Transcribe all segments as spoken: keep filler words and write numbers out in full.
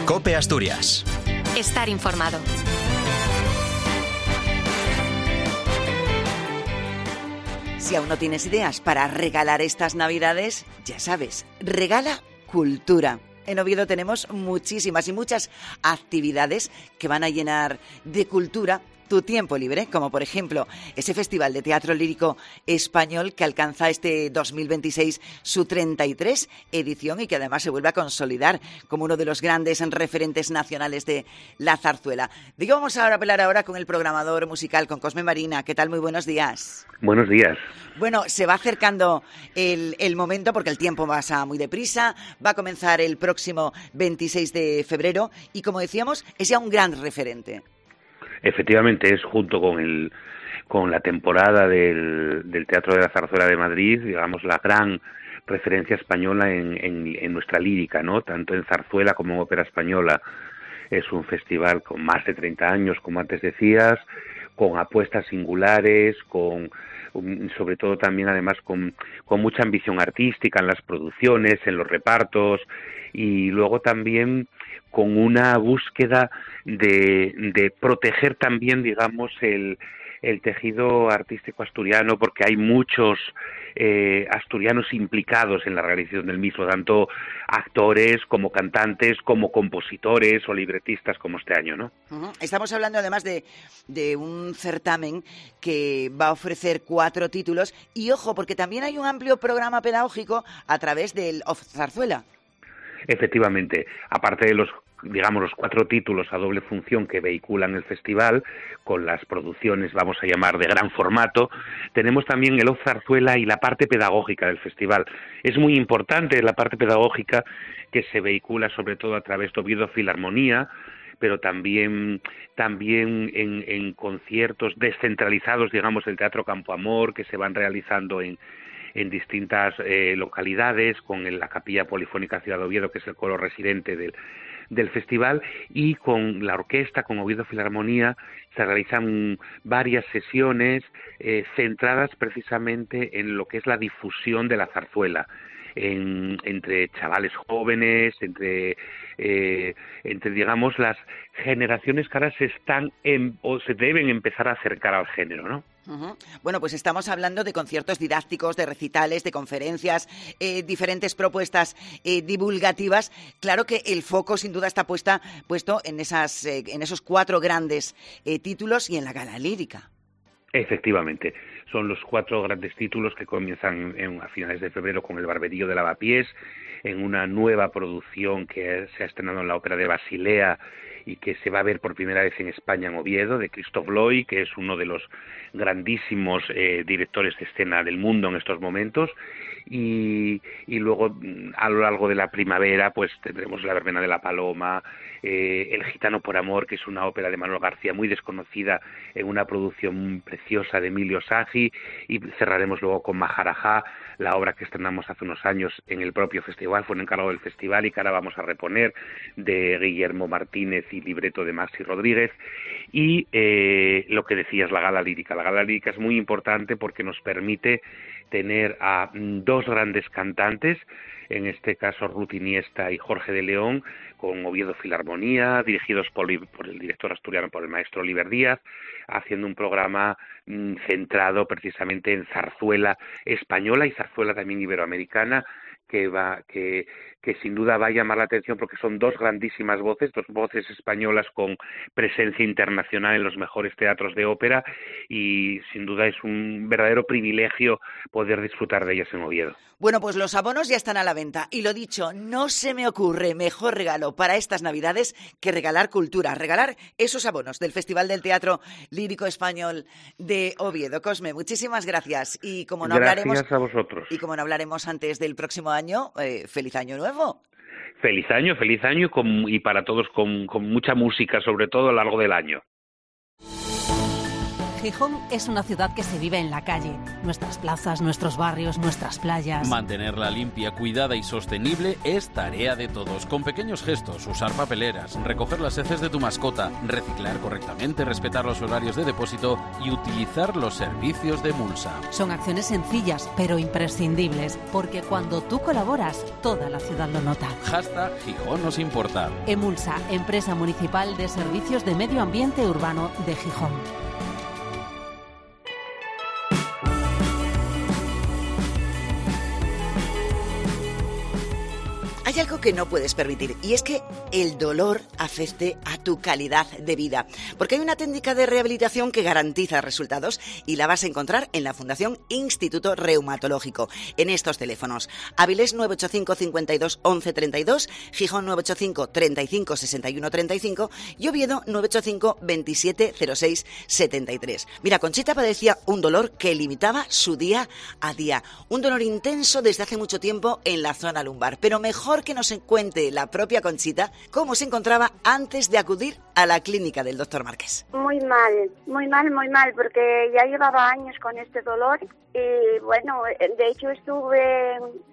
COPE Asturias. Estar informado. Si aún no tienes ideas para regalar estas Navidades, ya sabes, regala cultura. En Oviedo tenemos muchísimas y muchas actividades que van a llenar de cultura tu tiempo libre, como por ejemplo ese Festival de Teatro Lírico Español que alcanza este dos mil veintiséis su treinta y tres edición y que además se vuelve a consolidar como uno de los grandes referentes nacionales de la zarzuela. Digo, vamos a hablar ahora con el programador musical, con Cosme Marina. ¿Qué tal? Muy buenos días. Buenos días. Bueno, se va acercando el, el momento porque el tiempo pasa muy deprisa. Va a comenzar el próximo veintiséis de febrero y, como decíamos, es ya un gran referente. Efectivamente, es junto con el con la temporada del, del Teatro de la Zarzuela de Madrid, digamos, la gran referencia española en, en, en nuestra lírica, ¿no? Tanto en zarzuela como en ópera española. Es un festival con más de treinta años, como antes decías, con apuestas singulares, con sobre todo también además con, con mucha ambición artística en las producciones, en los repartos, y luego también con una búsqueda de, de proteger también, digamos, el, el tejido artístico asturiano, porque hay muchos eh, asturianos implicados en la realización del mismo, tanto actores como cantantes, como compositores o libretistas, como este año, ¿no? Uh-huh. Estamos hablando además de, de un certamen que va a ofrecer cuatro títulos y, ojo, porque también hay un amplio programa pedagógico a través del Off Zarzuela. Efectivamente, aparte de los digamos los cuatro títulos a doble función que vehiculan el festival, con las producciones, vamos a llamar, de gran formato, tenemos también el Off Zarzuela y la parte pedagógica del festival. Es muy importante la parte pedagógica que se vehicula sobre todo a través de Oviedo Filarmonía, pero también también en, en conciertos descentralizados, digamos, del Teatro Campo Amor, que se van realizando en en distintas eh, localidades, con el, la Capilla Polifónica Ciudad de Oviedo, que es el coro residente del, del festival, y con la orquesta, con Oviedo Filarmonía, se realizan varias sesiones eh, centradas precisamente en lo que es la difusión de la zarzuela, en, entre chavales jóvenes, entre, eh, entre digamos, las generaciones que ahora se están en, o se deben empezar a acercar al género, ¿no? Uh-huh. Bueno, pues estamos hablando de conciertos didácticos, de recitales, de conferencias, eh, diferentes propuestas eh, divulgativas. Claro que el foco sin duda está puesta, puesto en, esas, eh, en esos cuatro grandes eh, títulos y en la gala lírica. Efectivamente, son los cuatro grandes títulos que comienzan en, a finales de febrero con el Barberío de Lavapiés, en una nueva producción que se ha estrenado en la Ópera de Basilea y que se va a ver por primera vez en España, en Oviedo, de Christoph Loy, que es uno de los grandísimos eh, directores de escena del mundo en estos momentos, y, y luego a lo largo de la primavera pues tendremos La Verbena de la Paloma, eh, El Gitano por Amor, que es una ópera de Manuel García muy desconocida en una producción preciosa de Emilio Sagi, y cerraremos luego con Maharajá, la obra que estrenamos hace unos años en el propio festival, fue un encargado del festival y que ahora vamos a reponer, de Guillermo Martínez y libreto de Maxi Rodríguez, y eh, lo que decías, la gala lírica. La gala lírica es muy importante porque nos permite tener a dos grandes cantantes, en este caso Ruth Iniesta y Jorge de León, con Oviedo Filarmonía, dirigidos por, por el director asturiano, por el maestro Oliver Díaz, haciendo un programa mmm, centrado precisamente en zarzuela española y zarzuela también iberoamericana, que va que que sin duda va a llamar la atención porque son dos grandísimas voces, dos voces españolas con presencia internacional en los mejores teatros de ópera, y sin duda es un verdadero privilegio poder disfrutar de ellas en Oviedo. Bueno, pues los abonos ya están a la venta y lo dicho, no se me ocurre mejor regalo para estas Navidades que regalar cultura, regalar esos abonos del Festival del Teatro Lírico Español de Oviedo. Cosme, muchísimas gracias y como no gracias hablaremos a vosotros. Y como no hablaremos antes del próximo año, eh, feliz año nuevo. Feliz año, feliz año con, y para todos con, con mucha música, sobre todo a lo largo del año. Gijón es una ciudad que se vive en la calle. Nuestras plazas, nuestros barrios, nuestras playas. Mantenerla limpia, cuidada y sostenible es tarea de todos. Con pequeños gestos, usar papeleras, recoger las heces de tu mascota, reciclar correctamente, respetar los horarios de depósito y utilizar los servicios de Emulsa. Son acciones sencillas, pero imprescindibles, porque cuando tú colaboras, toda la ciudad lo nota. Hashtag Gijón nos importa. Emulsa, Empresa Municipal de Servicios de Medio Ambiente Urbano de Gijón. Hay algo que no puedes permitir y es que el dolor afecte a tu calidad de vida. Porque hay una técnica de rehabilitación que garantiza resultados y la vas a encontrar en la Fundación Instituto Reumatológico. En estos teléfonos: Avilés nueve ocho cinco, cincuenta y dos, once, treinta y dos, Gijón nueve ocho cinco, treinta y cinco, sesenta y uno, treinta y cinco y Oviedo nueve ocho cinco, veintisiete, cero seis, setenta y tres. Mira, Conchita padecía un dolor que limitaba su día a día. Un dolor intenso desde hace mucho tiempo en la zona lumbar. Pero mejor que nos cuente la propia Conchita cómo se encontraba antes de acudir a la clínica del doctor Márquez. Muy mal, muy mal, muy mal, porque ya llevaba años con este dolor y bueno, de hecho estuve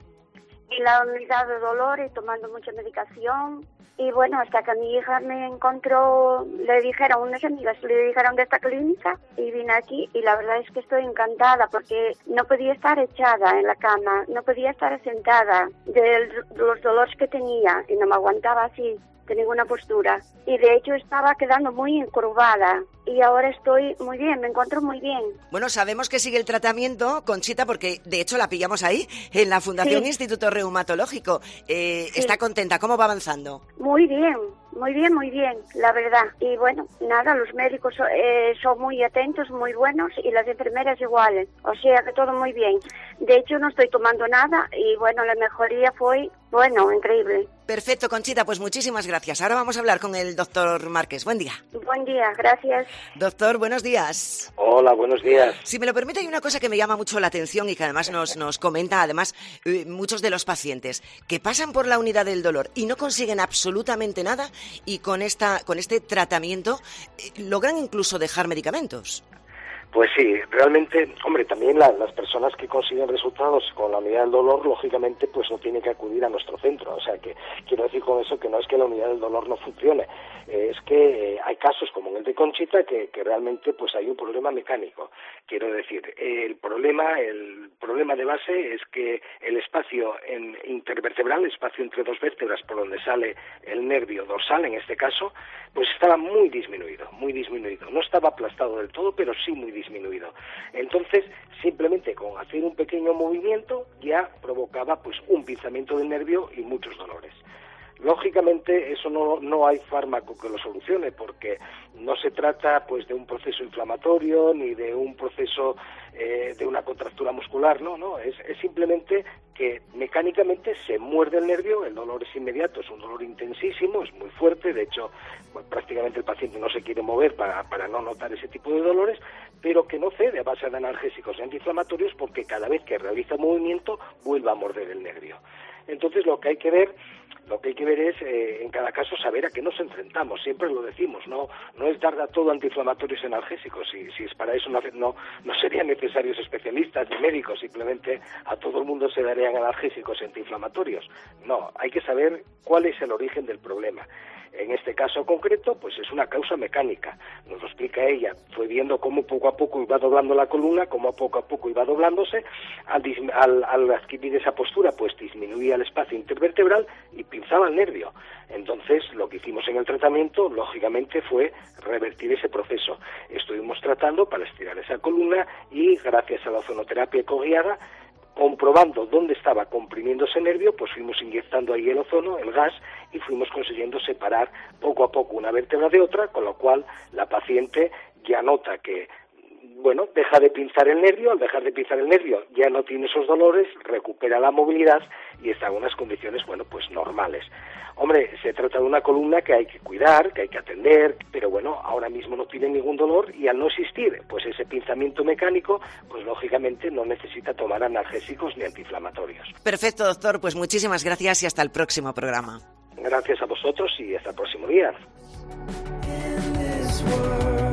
en la unidad de dolor y tomando mucha medicación y bueno, hasta que mi hija me encontró, le dijeron, unas amigas le dijeron de esta clínica y vine aquí y la verdad es que estoy encantada porque no podía estar echada en la cama, no podía estar sentada de los dolores que tenía y no me aguantaba así de ninguna postura y de hecho estaba quedando muy encorvada y ahora estoy muy bien, me encuentro muy bien. Bueno, sabemos que sigue el tratamiento, Conchita, porque de hecho la pillamos ahí, en la Fundación Sí. Instituto Reumatológico. Eh, Sí. ¿Está contenta? ¿Cómo va avanzando? Muy bien, muy bien, muy bien, la verdad. Y bueno, nada, los médicos eh, son muy atentos, muy buenos y las enfermeras iguales. O sea que todo muy bien. De hecho, no estoy tomando nada y bueno, la mejoría fue, bueno, increíble. Perfecto, Conchita, pues muchísimas gracias. Ahora vamos a hablar con el doctor Márquez. Buen día. Buen día, gracias. Doctor, buenos días. Hola, buenos días. Si me lo permite, hay una cosa que me llama mucho la atención y que además nos, nos comenta además eh, muchos de los pacientes que pasan por la unidad del dolor y no consiguen absolutamente nada y con esta con este tratamiento eh, logran incluso dejar medicamentos. Pues sí, realmente, hombre, también la, las personas que consiguen resultados con la unidad del dolor, lógicamente, pues no tienen que acudir a nuestro centro. O sea, que quiero decir con eso que no es que la unidad del dolor no funcione, eh, es que eh, hay casos como en el de Conchita que, que realmente pues hay un problema mecánico. Quiero decir, eh, el problema el problema de base es que el espacio en intervertebral, el espacio entre dos vértebras por donde sale el nervio dorsal, en este caso, pues estaba muy disminuido, muy disminuido. No estaba aplastado del todo, pero sí muy disminuido. disminuido. Entonces, simplemente con hacer un pequeño movimiento ya provocaba pues un pinzamiento del nervio y muchos dolores. Lógicamente eso no, no hay fármaco que lo solucione porque no se trata pues de un proceso inflamatorio ni de un proceso eh, de una contractura muscular, no, no, es, es simplemente que mecánicamente se muerde el nervio, el dolor es inmediato, es un dolor intensísimo, es muy fuerte, de hecho pues, prácticamente el paciente no se quiere mover para, para no notar ese tipo de dolores, pero que no cede a base de analgésicos y antiinflamatorios porque cada vez que realiza movimiento vuelve a morder el nervio. Entonces lo que hay que ver Lo que hay que ver es, eh, en cada caso, saber a qué nos enfrentamos. Siempre lo decimos, no no es dar a todo antiinflamatorios y analgésicos. Si, si es para eso, no, no, no serían necesarios especialistas ni médicos. Simplemente a todo el mundo se darían analgésicos y antiinflamatorios. No, hay que saber cuál es el origen del problema. En este caso concreto, pues es una causa mecánica. Nos lo explica ella. Fue viendo cómo poco a poco iba doblando la columna, cómo poco a poco iba doblándose. Al, al, al adquirir esa postura, pues disminuía el espacio intervertebral y pinzaba el nervio. Entonces, lo que hicimos en el tratamiento, lógicamente, fue revertir ese proceso. Estuvimos tratando para estirar esa columna y, gracias a la ozonoterapia ecoguiada, comprobando dónde estaba comprimiendo ese nervio, pues fuimos inyectando ahí el ozono, el gas, y fuimos consiguiendo separar poco a poco una vértebra de otra, con lo cual la paciente ya nota que, bueno, deja de pinzar el nervio, al dejar de pinzar el nervio ya no tiene esos dolores, recupera la movilidad y está en unas condiciones, bueno, pues normales. Hombre, se trata de una columna que hay que cuidar, que hay que atender, pero bueno, ahora mismo no tiene ningún dolor y al no existir pues ese pinzamiento mecánico, pues lógicamente no necesita tomar analgésicos ni antiinflamatorios. Perfecto, doctor, pues muchísimas gracias y hasta el próximo programa. Gracias a vosotros y hasta el próximo día.